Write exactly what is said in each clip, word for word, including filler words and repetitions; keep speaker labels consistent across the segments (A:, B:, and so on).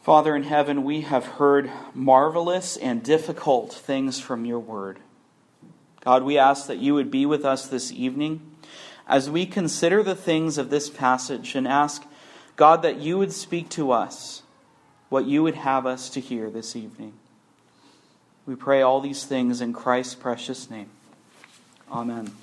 A: Father in heaven, we have heard marvelous and difficult things from your word. God, we ask that you would be with us this evening as we consider the things of this passage and ask, God, that you would speak to us what you would have us to hear this evening. We pray all these things in Christ's precious name. Amen.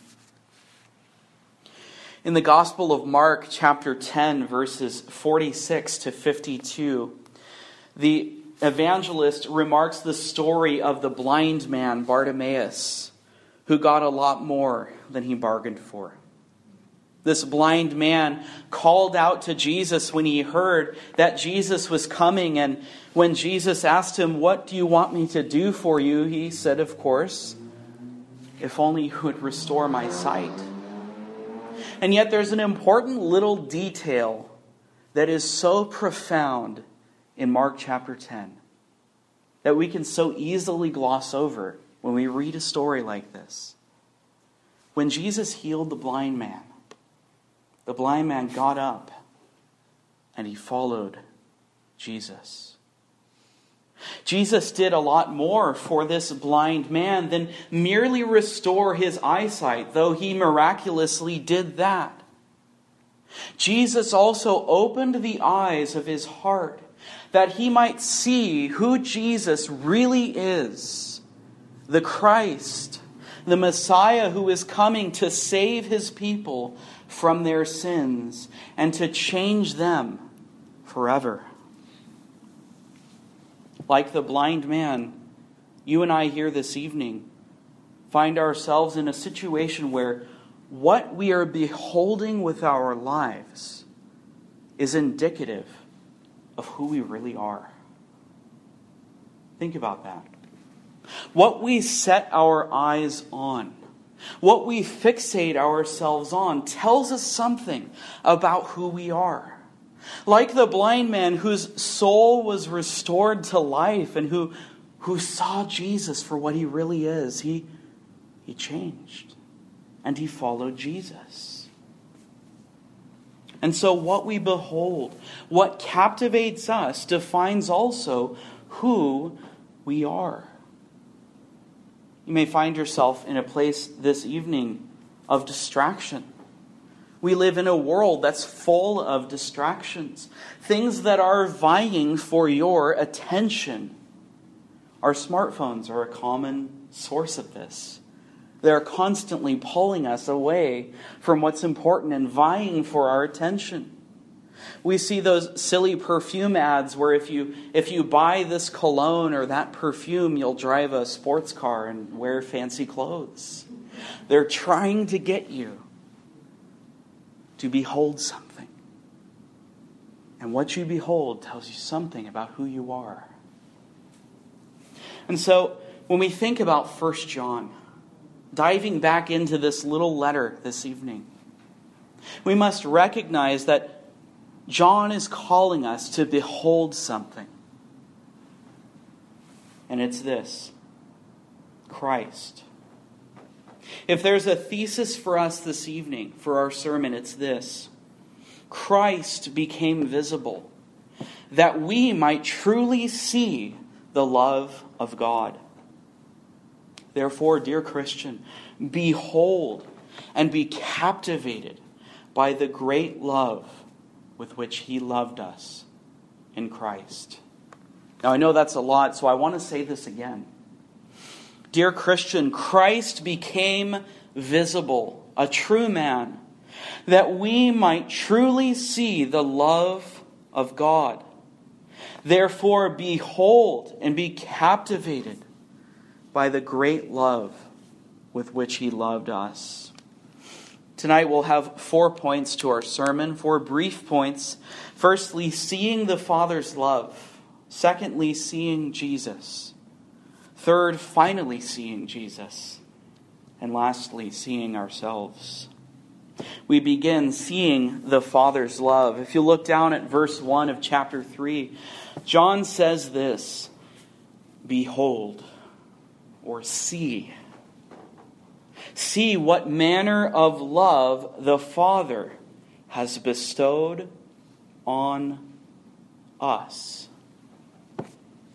A: In the Gospel of Mark, chapter ten, verses forty-six to fifty-two, the evangelist remarks the story of the blind man, Bartimaeus, who got a lot more than he bargained for. This blind man called out to Jesus when he heard that Jesus was coming, and when Jesus asked him, "What do you want me to do for you?" he said, of course, "If only you would restore my sight." And yet there's an important little detail that is so profound in Mark chapter ten that we can so easily gloss over when we read a story like this. When Jesus healed the blind man, the blind man got up and he followed Jesus. Jesus did a lot more for this blind man than merely restore his eyesight, though he miraculously did that. Jesus also opened the eyes of his heart that he might see who Jesus really is, the Christ, the Messiah who is coming to save his people from their sins and to change them forever. Like the blind man, you and I here this evening find ourselves in a situation where what we are beholding with our lives is indicative of who we really are. Think about that. What we set our eyes on, what we fixate ourselves on, tells us something about who we are. Like the blind man whose soul was restored to life and who, who saw Jesus for what he really is, he, he changed and he followed Jesus. And so what we behold, what captivates us, defines also who we are. You may find yourself in a place this evening of distraction. We live in a world that's full of distractions, things that are vying for your attention. Our smartphones are a common source of this. They're constantly pulling us away from what's important and vying for our attention. We see those silly perfume ads where if you if you buy this cologne or that perfume, you'll drive a sports car and wear fancy clothes. They're trying to get you to behold something. And what you behold tells you something about who you are. And so when we think about First John, diving back into this little letter this evening, we must recognize that John is calling us to behold something. And it's this: Christ. If there's a thesis for us this evening, for our sermon, it's this: Christ became visible, that we might truly see the love of God. Therefore, dear Christian, behold and be captivated by the great love with which he loved us in Christ. Now, I know that's a lot, so I want to say this again. Dear Christian, Christ became visible, a true man, that we might truly see the love of God. Therefore, behold and be captivated by the great love with which he loved us. Tonight we'll have four points to our sermon, four brief points. Firstly, seeing the Father's love. Secondly, seeing Jesus. Third, finally seeing Jesus. And lastly, seeing ourselves. We begin seeing the Father's love. If you look down at verse one of chapter three, John says this: behold, or see. See what manner of love the Father has bestowed on us.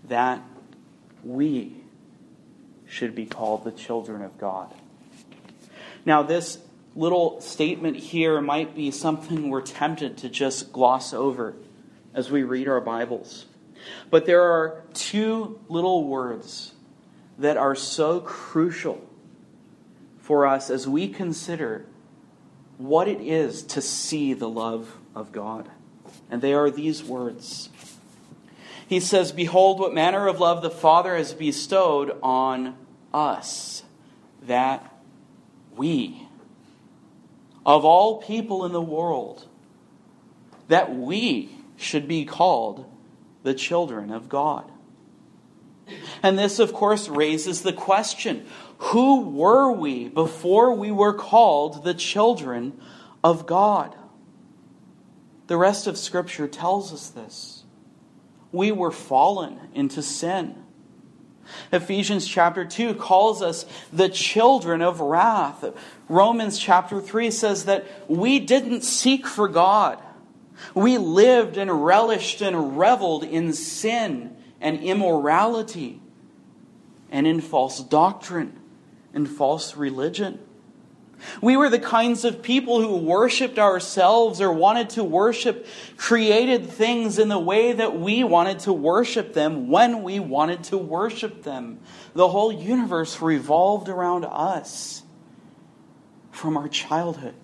A: that we should be called the children of God. Now, this little statement here might be something we're tempted to just gloss over as we read our Bibles. But there are two little words that are so crucial for us as we consider what it is to see the love of God. And they are these words. He says, "Behold, what manner of love the Father has bestowed on us, that we, of all people in the world, that we should be called the children of God." And this, of course, raises the question, who were we before we were called the children of God? The rest of Scripture tells us this. We were fallen into sin. Ephesians chapter two calls us the children of wrath. Romans chapter three says that we didn't seek for God. We lived and relished and reveled in sin and immorality and in false doctrine and false religion. We were the kinds of people who worshipped ourselves or wanted to worship created things in the way that we wanted to worship them when we wanted to worship them. The whole universe revolved around us from our childhood.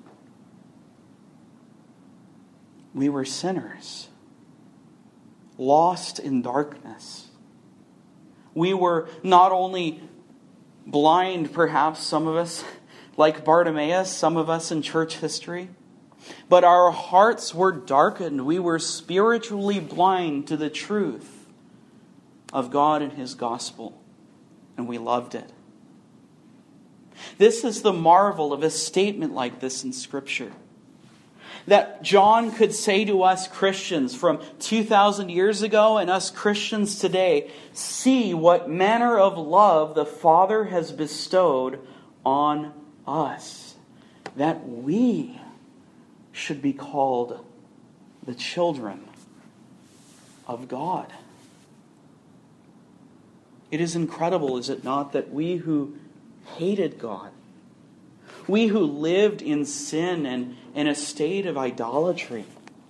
A: We were sinners, lost in darkness. We were not only blind, perhaps some of us, like Bartimaeus, some of us in church history, but our hearts were darkened. We were spiritually blind to the truth of God and His gospel, and we loved it. This is the marvel of a statement like this in Scripture. That John could say to us Christians from two thousand years ago and us Christians today, see what manner of love the Father has bestowed on us, that we should be called the children of God. It is incredible, is it not, that we who hated God, we who lived in sin and in a state of idolatry,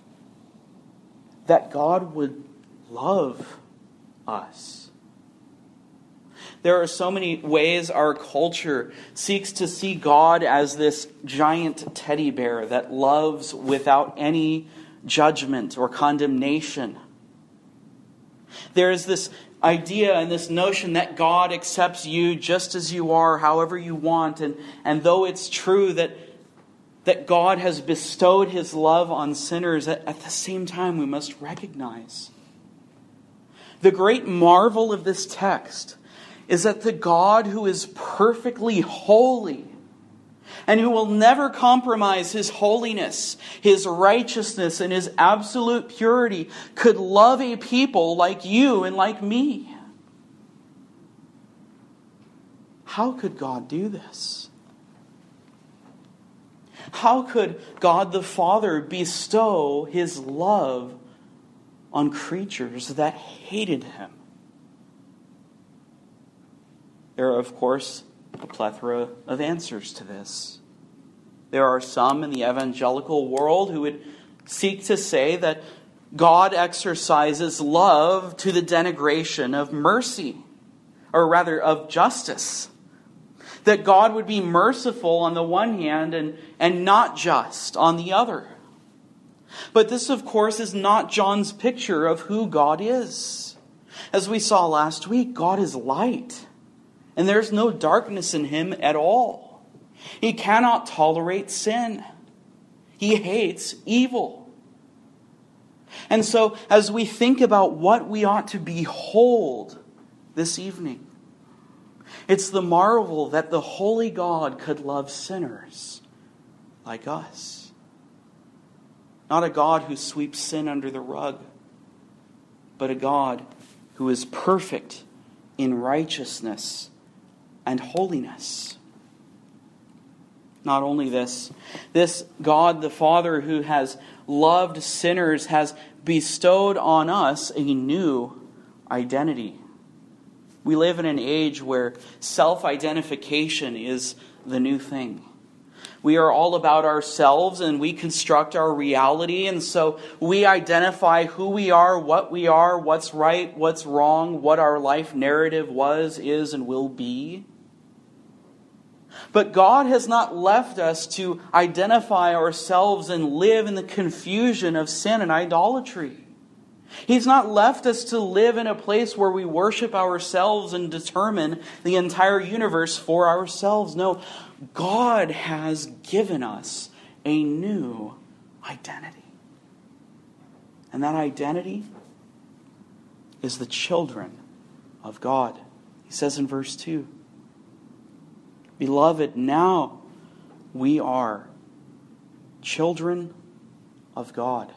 A: that God would love us. There are so many ways our culture seeks to see God as this giant teddy bear that loves without any judgment or condemnation. There is this idea and this notion that God accepts you just as you are, however you want. And, and though it's true that, that God has bestowed His love on sinners, at, at the same time we must recognize the great marvel of this text is that the God who is perfectly holy and who will never compromise His holiness, His righteousness, and His absolute purity could love a people like you and like me. How could God do this? How could God the Father bestow His love on creatures that hated Him? There are, of course, a plethora of answers to this. There are some in the evangelical world who would seek to say that God exercises love to the denigration of mercy, or rather of justice. That God would be merciful on the one hand and, and not just on the other. But this, of course, is not John's picture of who God is. As we saw last week, God is light. And there's no darkness in Him at all. He cannot tolerate sin. He hates evil. And so, as we think about what we ought to behold this evening, it's the marvel that the holy God could love sinners like us. Not a God who sweeps sin under the rug, but a God who is perfect in righteousness and holiness. Not only this, this God the Father who has loved sinners has bestowed on us a new identity. We live in an age where self-identification is the new thing. We are all about ourselves and we construct our reality, and so we identify who we are, what we are, what's right, what's wrong, what our life narrative was, is, and will be. But God has not left us to identify ourselves and live in the confusion of sin and idolatry. He's not left us to live in a place where we worship ourselves and determine the entire universe for ourselves. No, God has given us a new identity. And that identity is the children of God. He says in verse two, "Beloved, now we are children of God."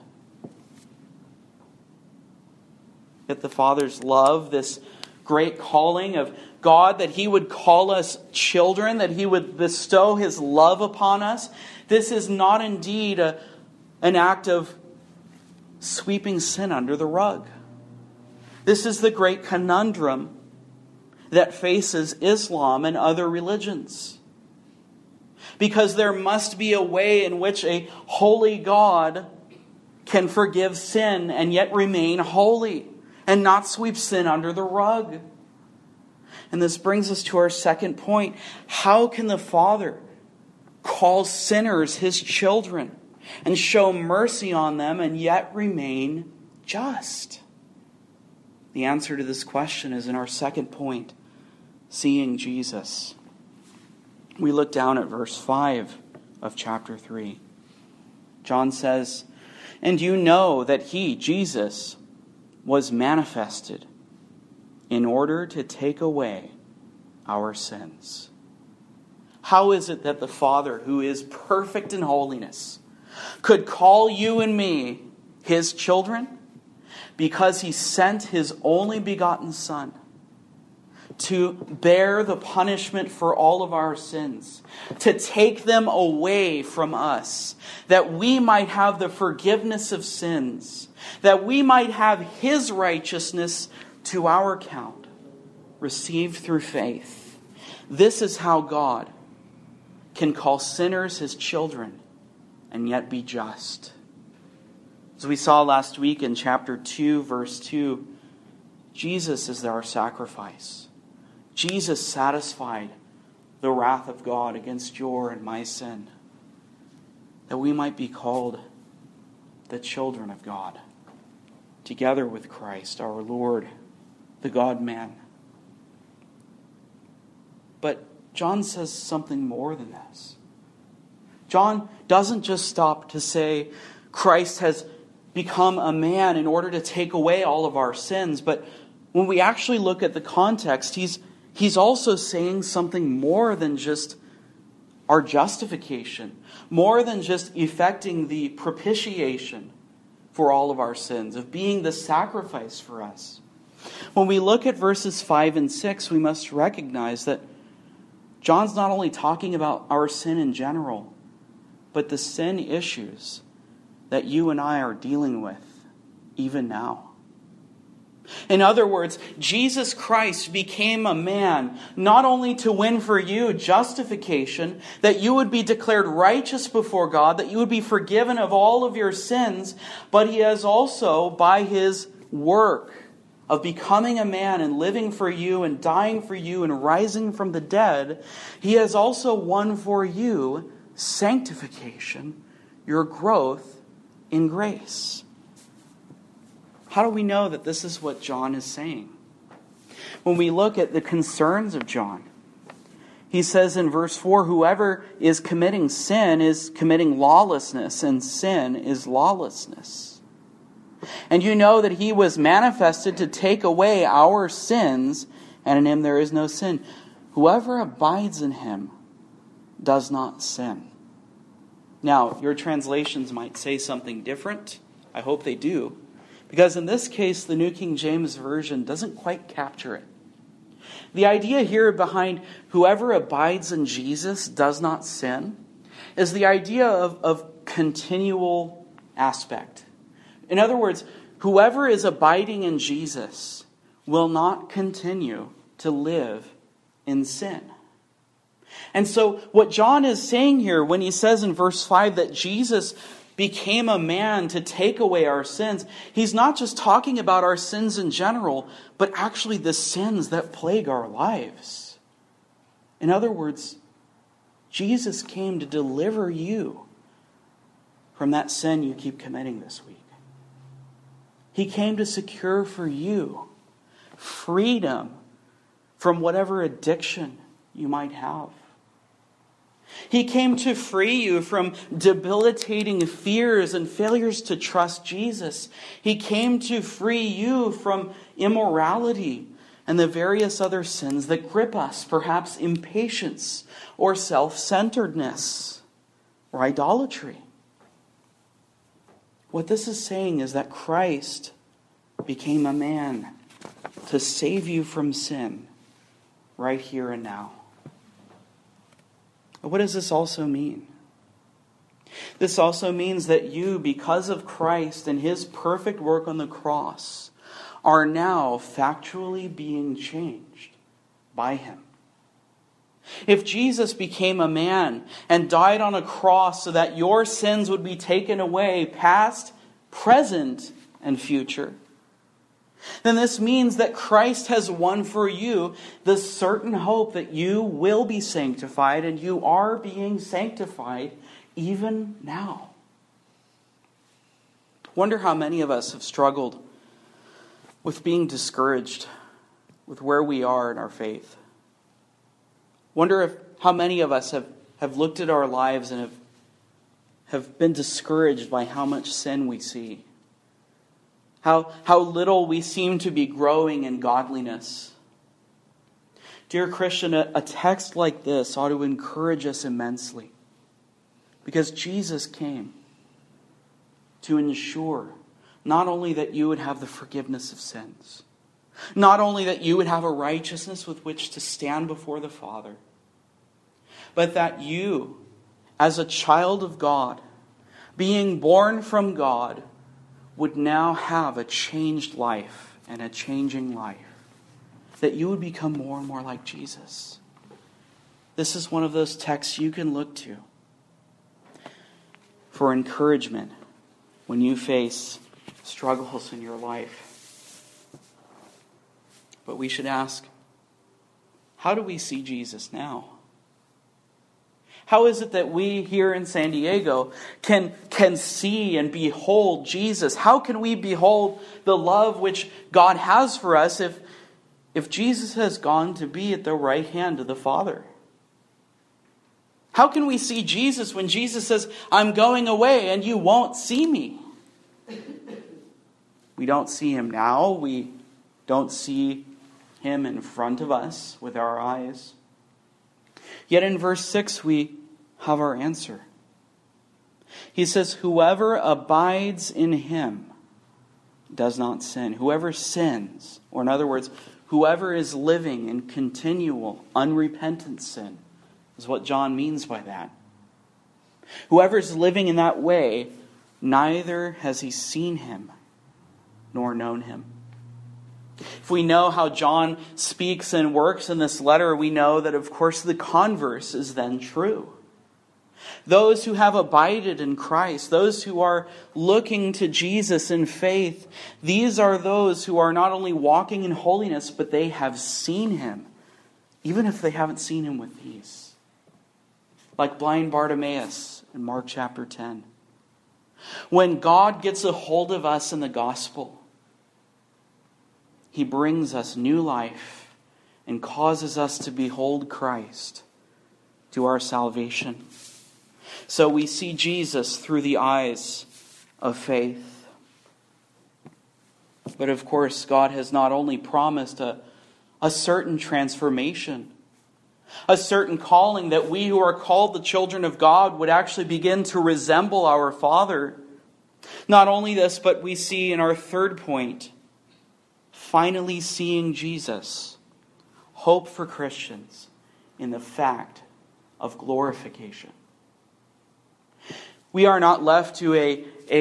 A: Yet the Father's love, this great calling of God, that He would call us children, that He would bestow His love upon us, this is not indeed a, an act of sweeping sin under the rug. This is the great conundrum that faces Islam and other religions. Because there must be a way in which a holy God can forgive sin and yet remain holy and not sweep sin under the rug. And this brings us to our second point. How can the Father call sinners His children and show mercy on them and yet remain just? The answer to this question is in our second point, seeing Jesus. We look down at verse five of chapter three. John says, "And you know that He, Jesus, was manifested in order to take away our sins." How is it that the Father, who is perfect in holiness, could call you and me His children? Because He sent His only begotten Son to bear the punishment for all of our sins, to take them away from us, that we might have the forgiveness of sins, that we might have His righteousness to our account, received through faith. This is how God can call sinners His children and yet be just. As we saw last week in chapter two, verse two, Jesus is our sacrifice. Jesus satisfied the wrath of God against your and my sin, that we might be called the children of God, together with Christ, our Lord, the God-man. But John says something more than this. John doesn't just stop to say Christ has become a man in order to take away all of our sins, but when we actually look at the context, he's He's also saying something more than just our justification, more than just effecting the propitiation for all of our sins, of being the sacrifice for us. When we look at verses five and six, we must recognize that John's not only talking about our sin in general, but the sin issues that you and I are dealing with even now. In other words, Jesus Christ became a man not only to win for you justification, that you would be declared righteous before God, that you would be forgiven of all of your sins, but He has also, by His work of becoming a man and living for you and dying for you and rising from the dead, He has also won for you sanctification, your growth in grace. How do we know that this is what John is saying? When we look at the concerns of John, he says in verse four, "Whoever is committing sin is committing lawlessness, and sin is lawlessness. And you know that He was manifested to take away our sins, and in Him there is no sin. Whoever abides in Him does not sin." Now, your translations might say something different. I hope they do. Because in this case, the New King James Version doesn't quite capture it. The idea here behind whoever abides in Jesus does not sin is the idea of, of continual aspect. In other words, whoever is abiding in Jesus will not continue to live in sin. And so what John is saying here when he says in verse five that Jesus became a man to take away our sins, he's not just talking about our sins in general, but actually the sins that plague our lives. In other words, Jesus came to deliver you from that sin you keep committing this week. He came to secure for you freedom from whatever addiction you might have. He came to free you from debilitating fears and failures to trust Jesus. He came to free you from immorality and the various other sins that grip us, perhaps impatience or self-centeredness or idolatry. What this is saying is that Christ became a man to save you from sin right here and now. What does this also mean? This also means that you, because of Christ and his perfect work on the cross, are now factually being changed by him. If Jesus became a man and died on a cross so that your sins would be taken away, past, present, and future, then this means that Christ has won for you the certain hope that you will be sanctified, and you are being sanctified even now. Wonder how many of us have struggled with being discouraged with where we are in our faith. Wonder if how many of us have, have looked at our lives and have, have been discouraged by how much sin we see. How, how little we seem to be growing in godliness. Dear Christian, a, a text like this ought to encourage us immensely. Because Jesus came to ensure not only that you would have the forgiveness of sins, not only that you would have a righteousness with which to stand before the Father, but that you, as a child of God, being born from God, would now have a changed life and a changing life. That you would become more and more like Jesus. This is one of those texts you can look to for encouragement when you face struggles in your life. But we should ask, how do we see Jesus now? How is it that we here in San Diego can, can see and behold Jesus? How can we behold the love which God has for us if, if Jesus has gone to be at the right hand of the Father? How can we see Jesus when Jesus says, I'm going away and you won't see me? We don't see him now. We don't see him in front of us with our eyes. Yet in verse six we have our answer. He says, whoever abides in him does not sin. Whoever sins, or in other words, whoever is living in continual, unrepentant sin, is what John means by that. Whoever is living in that way, neither has he seen him nor known him. If we know how John speaks and works in this letter, we know that, of course, the converse is then true. Those who have abided in Christ, those who are looking to Jesus in faith, these are those who are not only walking in holiness, but they have seen him, even if they haven't seen him with these. Like blind Bartimaeus in Mark chapter ten. When God gets a hold of us in the gospel, he brings us new life and causes us to behold Christ to our salvation. So we see Jesus through the eyes of faith. But of course, God has not only promised a, a certain transformation, a certain calling that we who are called the children of God would actually begin to resemble our Father. Not only this, but we see in our third point, finally seeing Jesus, hope for Christians in the fact of glorification. We are not left to a, a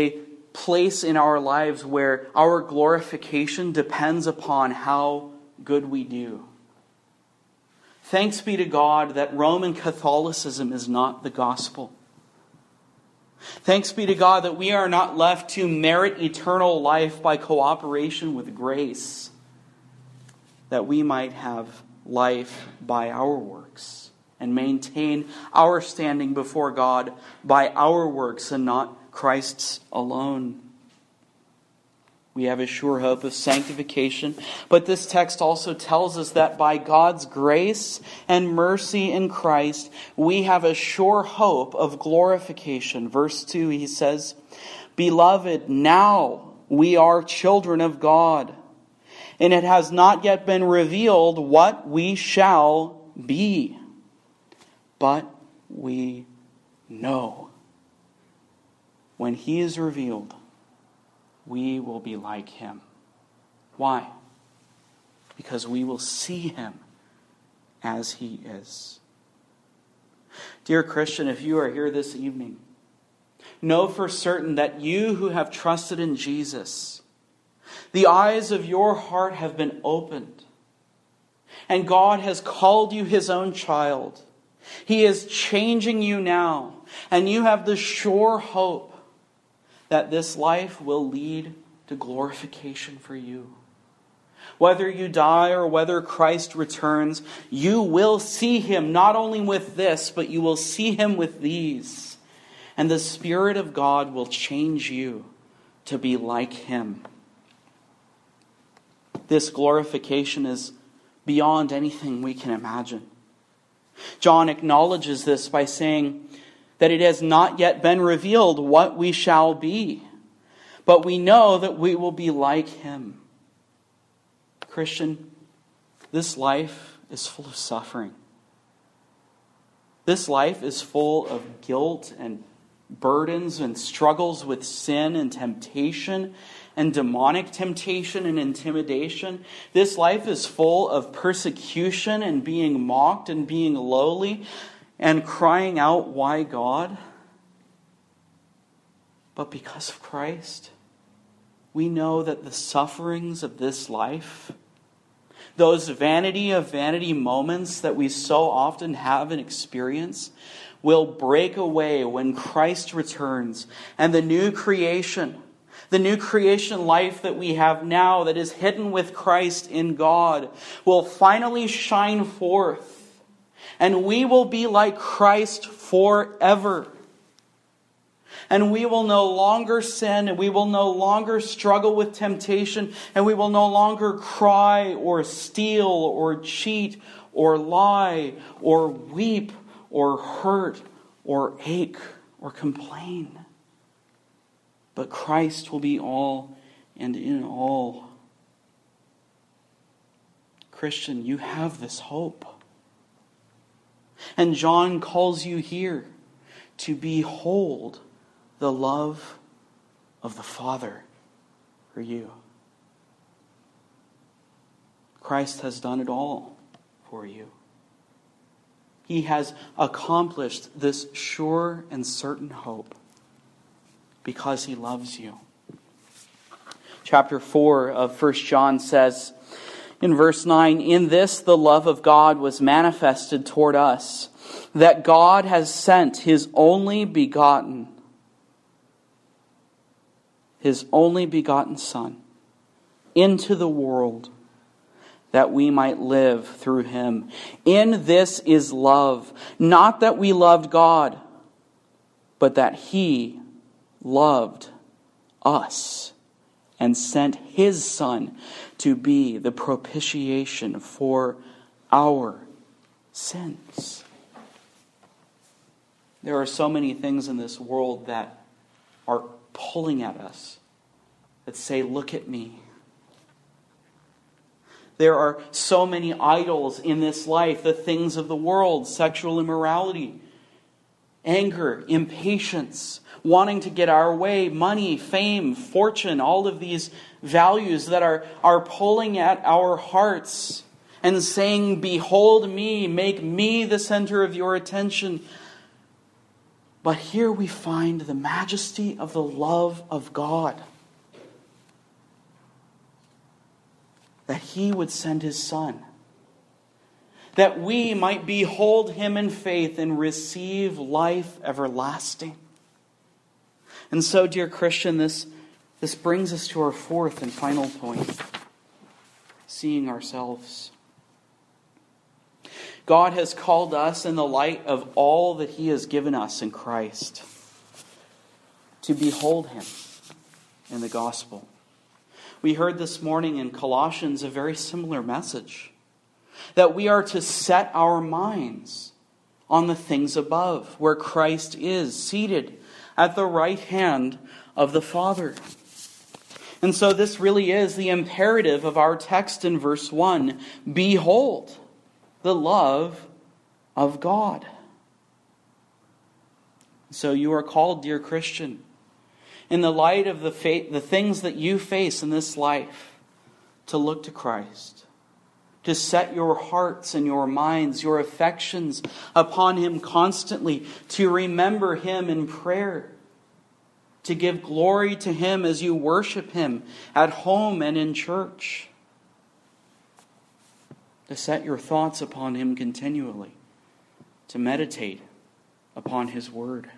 A: place in our lives where our glorification depends upon how good we do. Thanks be to God that Roman Catholicism is not the gospel. Thanks be to God that we are not left to merit eternal life by cooperation with grace, that we might have life by our works and maintain our standing before God by our works and not Christ's alone. We have a sure hope of sanctification, but this text also tells us that by God's grace and mercy in Christ, we have a sure hope of glorification. Verse two, he says, "Beloved, now we are children of God, and it has not yet been revealed what we shall be, but we know when he is revealed, we will be like him." Why? Because we will see him as he is. Dear Christian, if you are here this evening, know for certain that you who have trusted in Jesus, the eyes of your heart have been opened, and God has called you his own child. He is changing you now, and you have the sure hope that this life will lead to glorification for you. Whether you die or whether Christ returns, you will see him not only with this, but you will see him with these. And the Spirit of God will change you to be like him. This glorification is beyond anything we can imagine. John acknowledges this by saying that it has not yet been revealed what we shall be, but we know that we will be like him. Christian, this life is full of suffering. This life is full of guilt and burdens and struggles with sin and temptation and demonic temptation and intimidation. This life is full of persecution and being mocked and being lowly and crying out, "Why, God?" But because of Christ, we know that the sufferings of this life, those vanity of vanity moments that we so often have and experience, will break away when Christ returns, and the new creation, the new creation life that we have now that is hidden with Christ in God, will finally shine forth. And we will be like Christ forever. And we will no longer sin, and we will no longer struggle with temptation, and we will no longer cry or steal or cheat or lie or weep or hurt or ache or complain. But Christ will be all and in all. Christian, you have this hope. And John calls you here to behold the love of the Father for you. Christ has done it all for you. He has accomplished this sure and certain hope because he loves you. Chapter four of First John says, in verse nine, "In this the love of God was manifested toward us, that God has sent his only begotten, his only begotten Son, into the world, that we might live through him. In this is love, not that we loved God, but that he loved us and sent his Son to be the propitiation for our sins." There are so many things in this world that are pulling at us, that say, "Look at me." There are so many idols in this life, the things of the world, sexual immorality, anger, impatience, wanting to get our way, money, fame, fortune, all of these values that are, are pulling at our hearts and saying, "Behold me, make me the center of your attention." But here we find the majesty of the love of God. That He would send His Son. That we might behold Him in faith and receive life everlasting. And so, dear Christian, this, this brings us to our fourth and final point. Seeing ourselves. God has called us in the light of all that He has given us in Christ to behold Him in the gospel. We heard this morning in Colossians a very similar message. That we are to set our minds on the things above, where Christ is seated at the right hand of the Father. And so this really is the imperative of our text in verse one. Behold the love of God. So you are called, dear Christian, in the light of the fa- the things that you face in this life, to look to Christ. To set your hearts and your minds, your affections upon Him constantly. To remember Him in prayer. To give glory to Him as you worship Him at home and in church. To set your thoughts upon Him continually. To meditate upon His Word.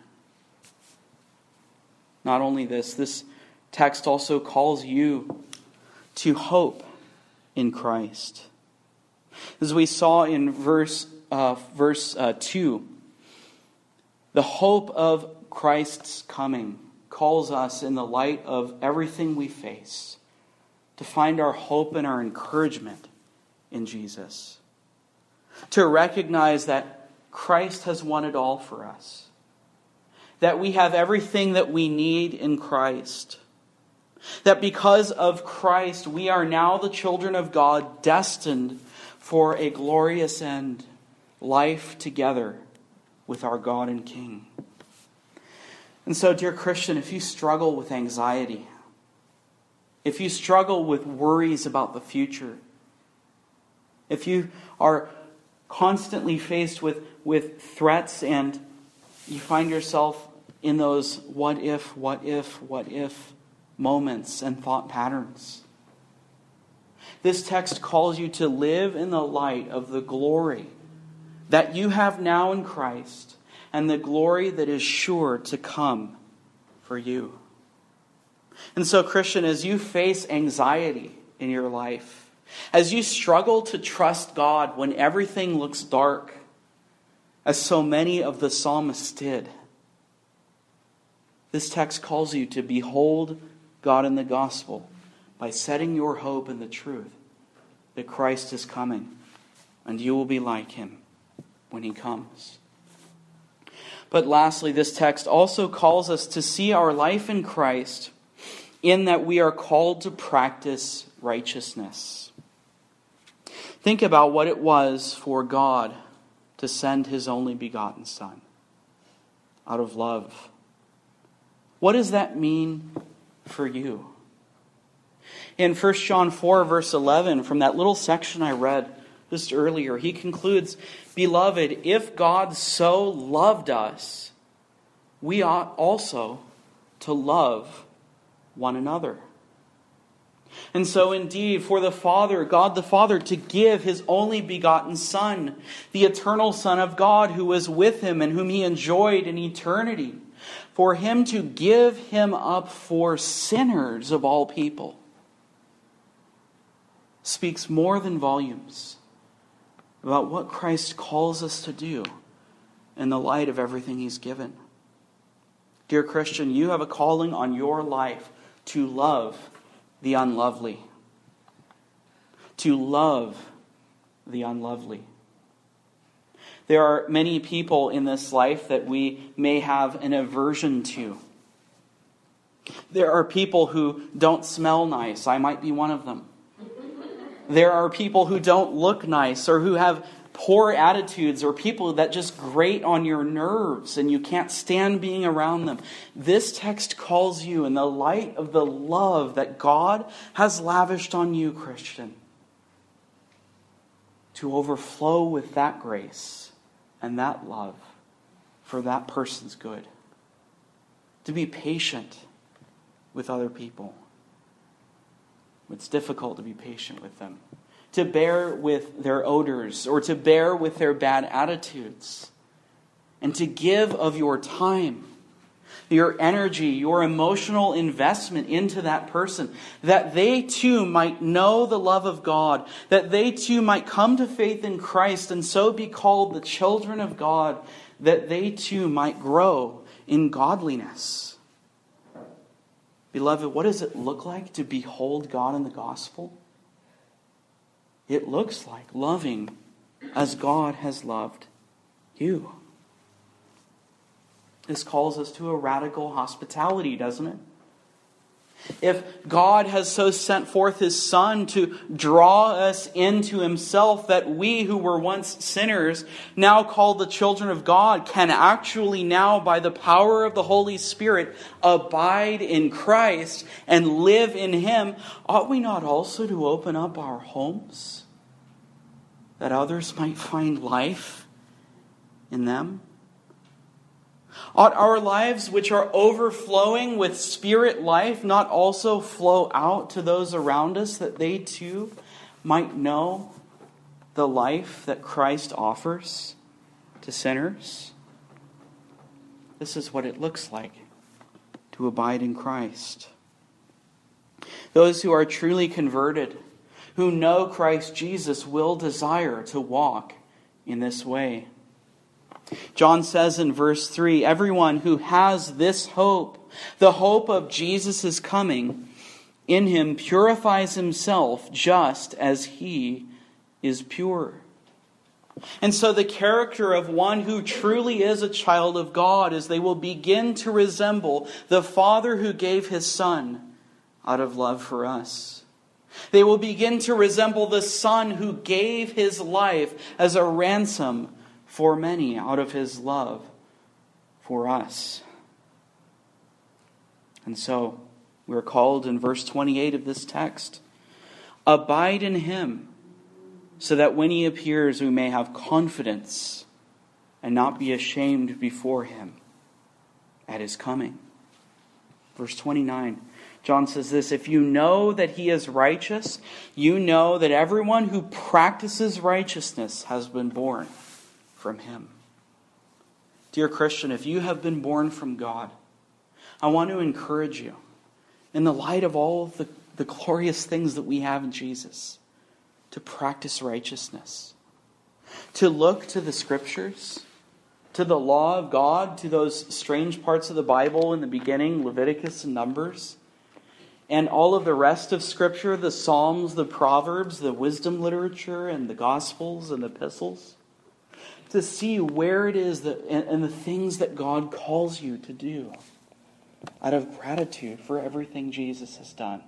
A: Not only this, this text also calls you to hope in Christ. As we saw in verse uh, verse uh, two, the hope of Christ's coming calls us in the light of everything we face to find our hope and our encouragement in Jesus. To recognize that Christ has won it all for us. That we have everything that we need in Christ. That because of Christ, we are now the children of God, destined for a glorious end, life together with our God and King. And so, dear Christian, if you struggle with anxiety, if you struggle with worries about the future, if you are constantly faced with, with threats and you find yourself in those what if, what if, what if moments and thought patterns, this text calls you to live in the light of the glory that you have now in Christ and the glory that is sure to come for you. And so, Christian, as you face anxiety in your life, as you struggle to trust God when everything looks dark, as so many of the psalmists did, this text calls you to behold God in the gospel by setting your hope in the truth that Christ is coming and you will be like Him when He comes. But lastly, this text also calls us to see our life in Christ in that we are called to practice righteousness. Think about what it was for God to send His only begotten Son out of love. What does that mean for you? In First John four, verse eleven, from that little section I read just earlier, he concludes, "Beloved, if God so loved us, we ought also to love one another." And so indeed, for the Father, God the Father, to give His only begotten Son, the eternal Son of God who was with Him and whom He enjoyed in eternity, for Him to give Him up for sinners of all people, speaks more than volumes about what Christ calls us to do in the light of everything He's given. Dear Christian, you have a calling on your life to love the unlovely. To love the unlovely. There are many people in this life that we may have an aversion to. There are people who don't smell nice. I might be one of them. There are people who don't look nice or who have poor attitudes or people that just grate on your nerves and you can't stand being around them. This text calls you in the light of the love that God has lavished on you, Christian, to overflow with that grace and that love for that person's good. To be patient with other people. It's difficult to be patient with them. To bear with their odors or to bear with their bad attitudes. And to give of your time, your energy, your emotional investment into that person, that they too might know the love of God, that they too might come to faith in Christ and so be called the children of God, that they too might grow in godliness. Beloved, what does it look like to behold God in the gospel? It looks like loving as God has loved you. This calls us to a radical hospitality, doesn't it? If God has so sent forth His Son to draw us into Himself, that we who were once sinners, now called the children of God, can actually now, by the power of the Holy Spirit, abide in Christ and live in Him, ought we not also to open up our homes that others might find life in them? Ought our lives, which are overflowing with Spirit life, not also flow out to those around us, that they too might know the life that Christ offers to sinners? This is what it looks like to abide in Christ. Those who are truly converted, who know Christ Jesus, will desire to walk in this way. John says in verse three, everyone who has this hope, the hope of Jesus' coming, in him purifies himself just as he is pure. And so the character of one who truly is a child of God is they will begin to resemble the Father who gave His Son out of love for us. They will begin to resemble the Son who gave His life as a ransom for many out of His love for us. And so we're called in verse twenty-eight of this text, abide in Him, so that when He appears we may have confidence and not be ashamed before Him at His coming. Verse twenty-nine, John says this, if you know that He is righteous, you know that everyone who practices righteousness has been born from Him. Dear Christian, if you have been born from God, I want to encourage you, in the light of all the, the glorious things that we have in Jesus, to practice righteousness. To look to the Scriptures, to the law of God, to those strange parts of the Bible in the beginning, Leviticus and Numbers, and all of the rest of Scripture, the Psalms, the Proverbs, the wisdom literature, and the Gospels and epistles, to see where it is that and, and the things that God calls you to do out of gratitude for everything Jesus has done.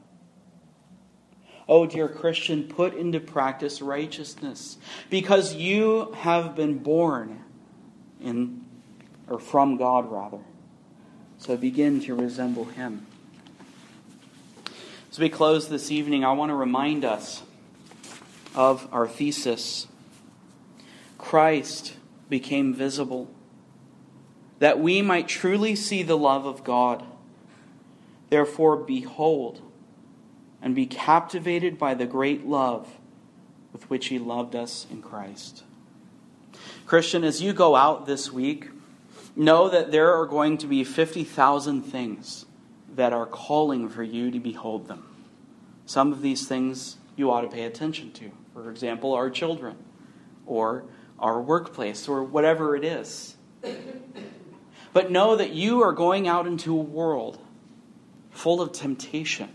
A: Oh, dear Christian, put into practice righteousness, because you have been born in, or from God rather. So begin to resemble Him. As we close this evening, I want to remind us of our thesis. Christ became visible, that we might truly see the love of God. Therefore, behold and be captivated by the great love with which He loved us in Christ. Christian, as you go out this week, know that there are going to be fifty thousand things that are calling for you to behold them. Some of these things you ought to pay attention to. For example, our children, or our workplace, or whatever it is. But know that you are going out into a world full of temptation,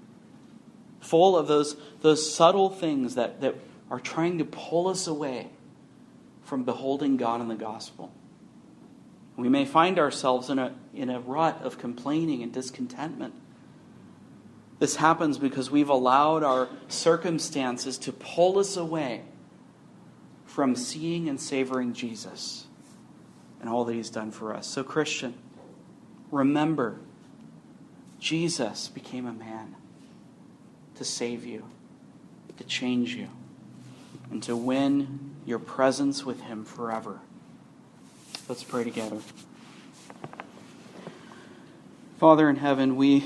A: full of those, those subtle things that, that are trying to pull us away from beholding God in the gospel. We may find ourselves in a, in a rut of complaining and discontentment. This happens because we've allowed our circumstances to pull us away from seeing and savoring Jesus and all that He's done for us. So, Christian, remember, Jesus became a man to save you, to change you, and to win your presence with Him forever. Let's pray together. Father in heaven, we,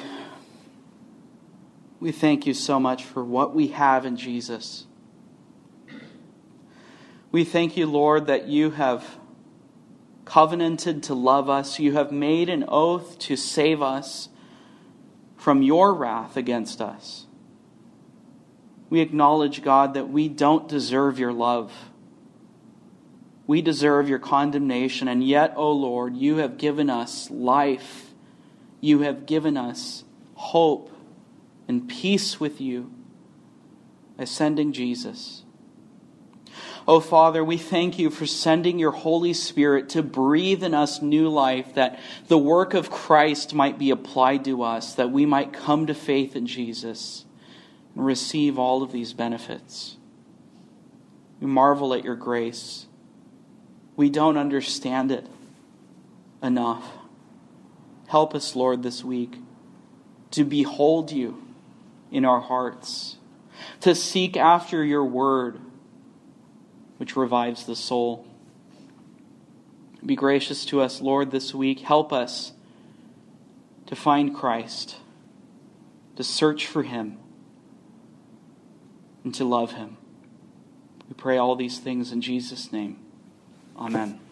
A: we thank you so much for what we have in Jesus. We thank you, Lord, that you have covenanted to love us. You have made an oath to save us from your wrath against us. We acknowledge, God, that we don't deserve your love. We deserve your condemnation, and yet, O Lord, you have given us life. You have given us hope and peace with you by sending Jesus. Oh, Father, we thank you for sending your Holy Spirit to breathe in us new life, that the work of Christ might be applied to us, that we might come to faith in Jesus and receive all of these benefits. We marvel at your grace. We don't understand it enough. Help us, Lord, this week to behold you in our hearts, to seek after your word, which revives the soul. Be gracious to us, Lord, this week. Help us to find Christ, to search for him, and to love him. We pray all these things in Jesus' name. Amen.